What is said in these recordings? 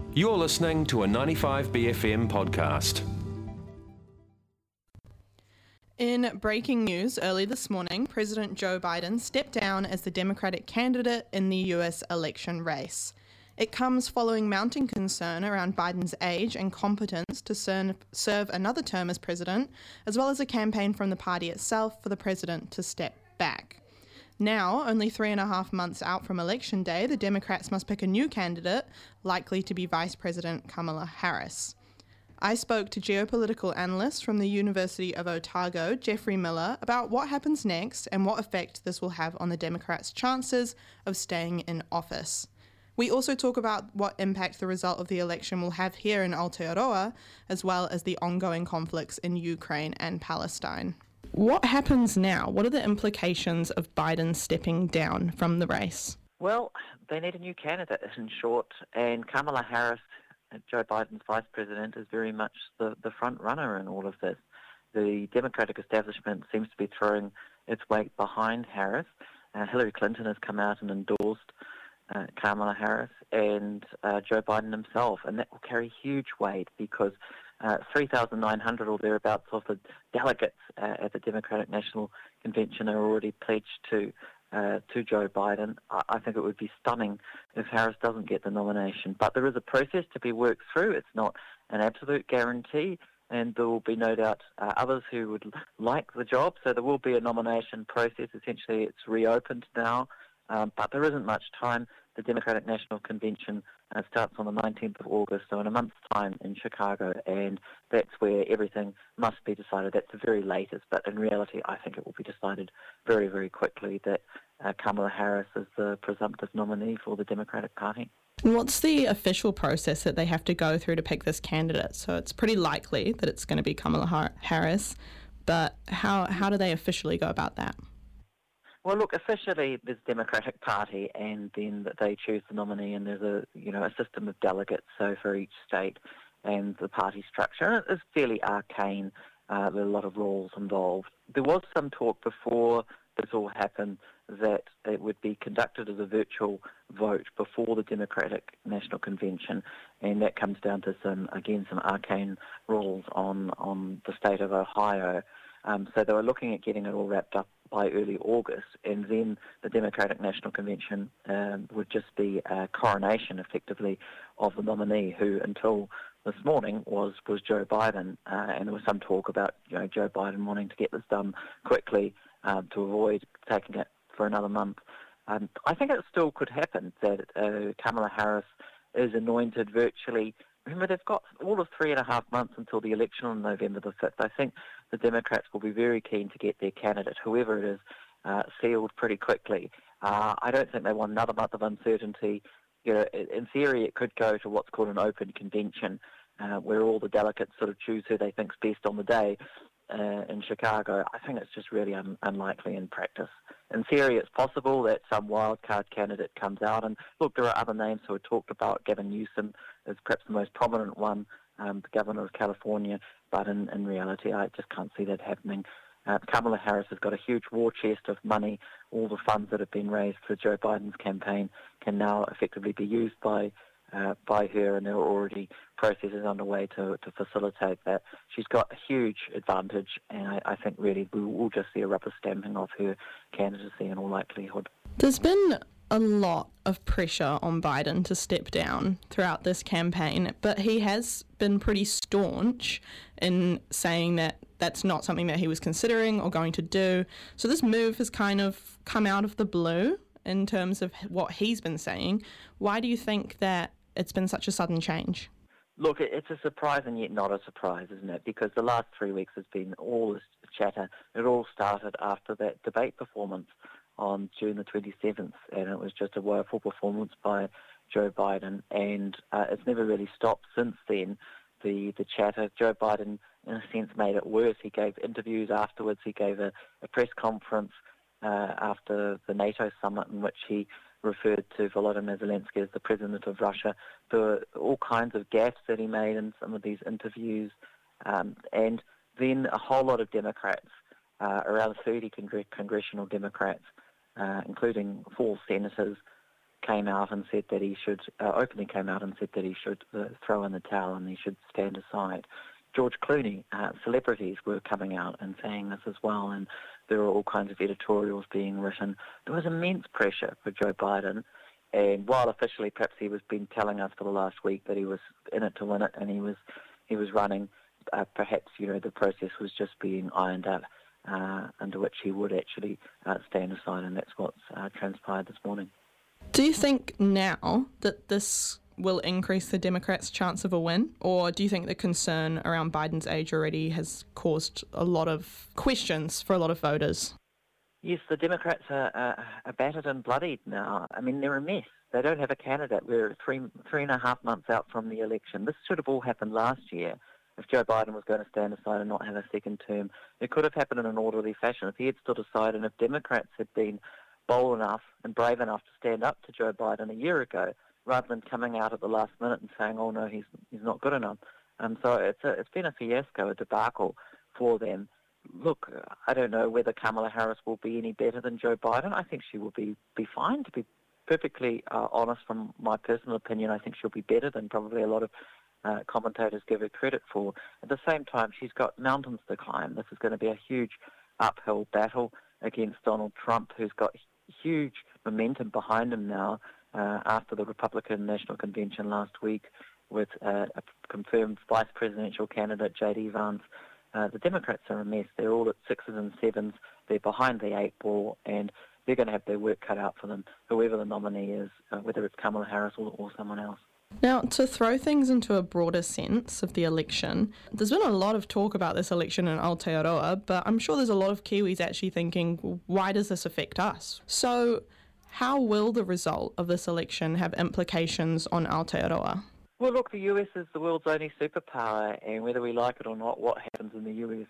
You're listening to a 95BFM podcast. In breaking news early this morning, President Joe Biden stepped down as the Democratic candidate in the US election race. It comes following mounting concern around Biden's age and competence to serve another term as president, as well as a campaign from the party itself for the president to step back. Now, only 3.5 months out from Election Day, the Democrats must pick a new candidate, likely to be Vice President Kamala Harris. I spoke to geopolitical analyst from the University of Otago, Jeffrey Miller, about what happens next and what effect this will have on the Democrats' chances of staying in office. We also talk about what impact the result of the election will have here in Aotearoa, as well as the ongoing conflicts in Ukraine and Palestine. What happens now? What are the implications of Biden stepping down from the race? Well, they need a new candidate, in short, and Kamala Harris, Joe Biden's vice president, is very much the front runner in all of this. The Democratic establishment seems to be throwing its weight behind Harris. Hillary Clinton has come out and endorsed Kamala Harris and Joe Biden himself, and that will carry huge weight because 3,900 or thereabouts of the delegates at the Democratic National Convention are already pledged to Joe Biden. I think it would be stunning if Harris doesn't get the nomination. But there is a process to be worked through. It's not an absolute guarantee, and there will be no doubt others who would like the job. So there will be a nomination process. Essentially, it's reopened now, but there isn't much time. The Democratic National Convention starts on the 19th of August, so in a month's time in Chicago, and that's where everything must be decided. That's the very latest, but in reality, I think it will be decided very, very quickly that Kamala Harris is the presumptive nominee for the Democratic Party. And what's the official process that they have to go through to pick this candidate? So it's pretty likely that it's going to be Kamala Harris, but how do they officially go about that? Well, look, officially there's Democratic Party, and then they choose the nominee, and there's a system of delegates, so for each state, and the party structure. It's fairly arcane. There are a lot of rules involved. There was some talk before this all happened that it would be conducted as a virtual vote before the Democratic National Convention, and that comes down to some arcane rules on the state of Ohio. So they were looking at getting it all wrapped up by early August, and then the Democratic National Convention would just be a coronation, effectively, of the nominee, who until this morning was Joe Biden, and there was some talk about Joe Biden wanting to get this done quickly to avoid taking it for another month. I think it still could happen that Kamala Harris is anointed virtually. Remember, they've got all of 3.5 months until the election on November the 5th. I think the Democrats will be very keen to get their candidate, whoever it is, sealed pretty quickly. I don't think they want another month of uncertainty. In theory, it could go to what's called an open convention, where all the delegates sort of choose who they think's best on the day in Chicago. I think it's just really unlikely in practice. In theory, it's possible that some wildcard candidate comes out. And look, there are other names who are talked about. Gavin Newsom is perhaps the most prominent one, the governor of California. But in reality, I just can't see that happening. Kamala Harris has got a huge war chest of money. All the funds that have been raised for Joe Biden's campaign can now effectively be used by her, and there are already processes underway to facilitate that. She's got a huge advantage, and I think really we'll just see a rubber stamping of her candidacy in all likelihood. There's been a lot of pressure on Biden to step down throughout this campaign, but he has been pretty staunch in saying that that's not something that he was considering or going to do. So this move has kind of come out of the blue in terms of what he's been saying. Why do you think that it's been such a sudden change? Look, it's a surprise and yet not a surprise, isn't it? Because the last 3 weeks has been all this chatter. It all started after that debate performance on June the 27th, and it was just a woeful performance by Joe Biden, and it's never really stopped since then, the chatter. Joe Biden, in a sense, made it worse. He gave interviews afterwards. He gave a press conference after the NATO summit in which he referred to Volodymyr Zelensky as the president of Russia. There were all kinds of gaffes that he made in some of these interviews. And then a whole lot of Democrats, around 30 congressional Democrats, including 4 senators, came out and said that he should, openly came out and said that he should throw in the towel and he should stand aside. George Clooney, celebrities were coming out and saying this as well, and there were all kinds of editorials being written. There was immense pressure for Joe Biden, and while officially perhaps he was been telling us for the last week that he was in it to win it and he was running, perhaps the process was just being ironed out, under which he would actually stand aside, and that's what's transpired this morning. Do you think now that this will increase the Democrats' chance of a win, or do you think the concern around Biden's age already has caused a lot of questions for a lot of voters? Yes, the Democrats are battered and bloodied now. I mean, they're a mess. They don't have a candidate. We're three and a half months out from the election. This should have all happened last year. If Joe Biden was going to stand aside and not have a second term, it could have happened in an orderly fashion. If he had stood aside and if Democrats had been bold enough and brave enough to stand up to Joe Biden a year ago, rather than coming out at the last minute and saying, "Oh no, he's not good enough." So it's been a fiasco, a debacle for them. Look, I don't know whether Kamala Harris will be any better than Joe Biden. I think she will be fine. To be perfectly honest, from my personal opinion, I think she'll be better than probably a lot of commentators give her credit for. At the same time, she's got mountains to climb. This is going to be a huge uphill battle against Donald Trump, who's got huge momentum behind him now after the Republican National Convention last week with a confirmed vice presidential candidate, J.D. Vance. The Democrats are a mess. They're all at 6s and 7s. They're behind the 8 ball, and they're going to have their work cut out for them, whoever the nominee is, whether it's Kamala Harris or someone else. Now, to throw things into a broader sense of the election, there's been a lot of talk about this election in Aotearoa, but I'm sure there's a lot of Kiwis actually thinking, why does this affect us? So how will the result of this election have implications on Aotearoa? Well, look, the US is the world's only superpower, and whether we like it or not, what happens in the US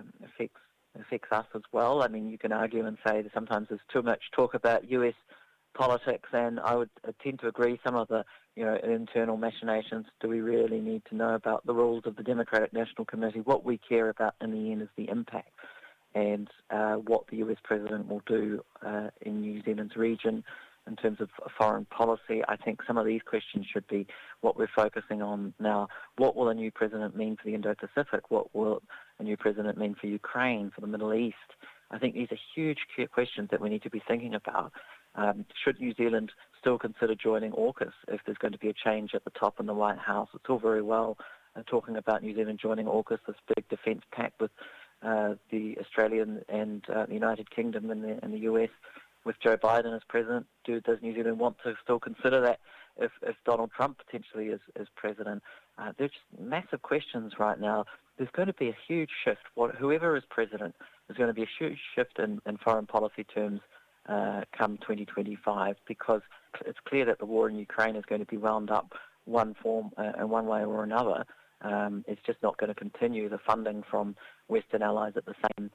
affects us as well. I mean, you can argue and say that sometimes there's too much talk about US politics, and I would tend to agree some of the internal machinations. Do we really need to know about the rules of the Democratic National Committee? What we care about in the end is the impact and what the US president will do in New Zealand's region in terms of foreign policy. I think some of these questions should be what we're focusing on now. What will a new president mean for the Indo-Pacific? What will a new president mean for Ukraine, for the Middle East? I think these are huge questions that we need to be thinking about. Should New Zealand still consider joining AUKUS if there's going to be a change at the top in the White House? It's all very well talking about New Zealand joining AUKUS, this big defence pact with the Australian and the United Kingdom and the US with Joe Biden as president. Does New Zealand want to still consider that if Donald Trump potentially is president? There's just massive questions right now. There's going to be a huge shift. Whoever is president, there's going to be a huge shift in foreign policy terms come 2025, because it's clear that the war in Ukraine is going to be wound up one form in one way or another. It's just not going to continue. The funding from Western allies at the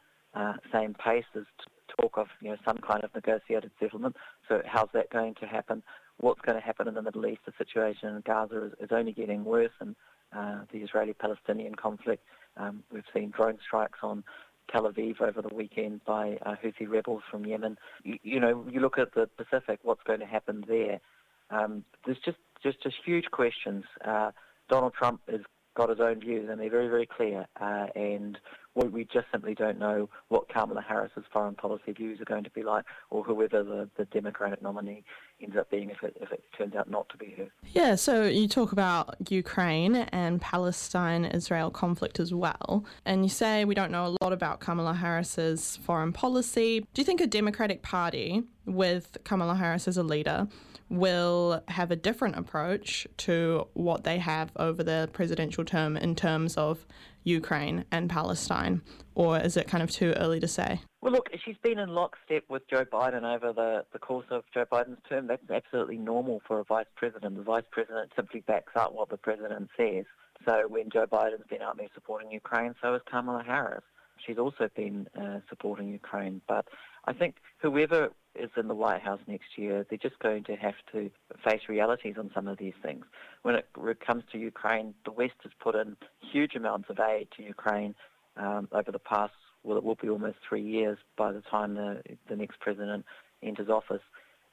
same pace as talk of some kind of negotiated settlement. So how's that going to happen? What's going to happen in the Middle East? The situation in Gaza is only getting worse, and the Israeli-Palestinian conflict. We've seen drone strikes on Tel Aviv over the weekend by Houthi rebels from Yemen. You look at the Pacific, what's going to happen there? There's just huge questions. Donald Trump has got his own views, and they're very, very clear. And we just simply don't know what Kamala Harris's foreign policy views are going to be like, or whoever the Democratic nominee ends up being if it turns out not to be her. Yeah, so you talk about Ukraine and Palestine-Israel conflict as well, and you say we don't know a lot about Kamala Harris's foreign policy. Do you think a Democratic Party with Kamala Harris as a leader will have a different approach to what they have over the presidential term in terms of Ukraine and Palestine, or is it kind of too early to say? Well, look, she's been in lockstep with Joe Biden over the course of Joe Biden's term. That's absolutely normal for a vice president. The vice president simply backs up what the president says. So when Joe Biden's been out there supporting Ukraine, so has Kamala Harris. She's also been supporting Ukraine. But I think whoever is in the White House next year, they're just going to have to face realities on some of these things. When it comes to Ukraine, the West has put in huge amounts of aid to Ukraine over the past, well, it will be almost 3 years by the time the next president enters office.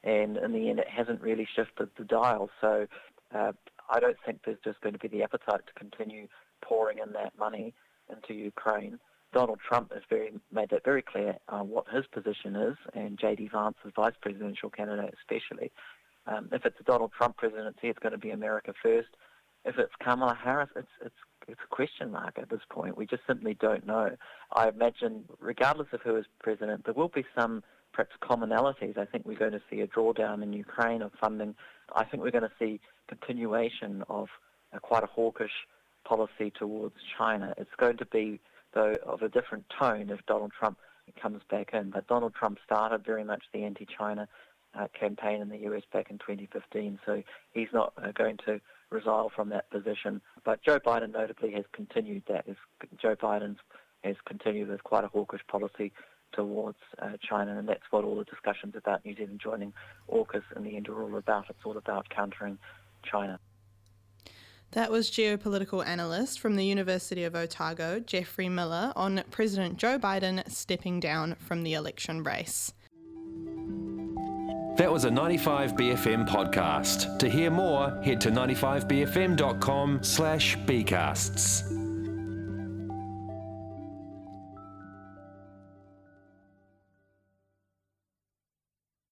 and in the end it hasn't really shifted the dial. So I don't think there's just going to be the appetite to continue pouring in that money into Ukraine. Donald Trump has made that very clear what his position is, and J.D. Vance, the vice presidential candidate especially. If it's a Donald Trump presidency, it's going to be America first. If it's Kamala Harris, it's a question mark at this point. We just simply don't know. I imagine, regardless of who is president, there will be some perhaps commonalities. I think we're going to see a drawdown in Ukraine of funding. I think we're going to see continuation of quite a hawkish policy towards China. It's going to be, though, of a different tone if Donald Trump comes back in. But Donald Trump started very much the anti-China campaign in the US back in 2015, so he's not going to resile from that position. But Joe Biden notably has continued that. Joe Biden has continued with quite a hawkish policy towards China, and that's what all the discussions about New Zealand joining AUKUS in the end are all about. It's all about countering China. That was geopolitical analyst from the University of Otago, Jeffrey Miller, on President Joe Biden stepping down from the election race. That was a 95BFM podcast. To hear more, head to 95bfm.com/bcasts.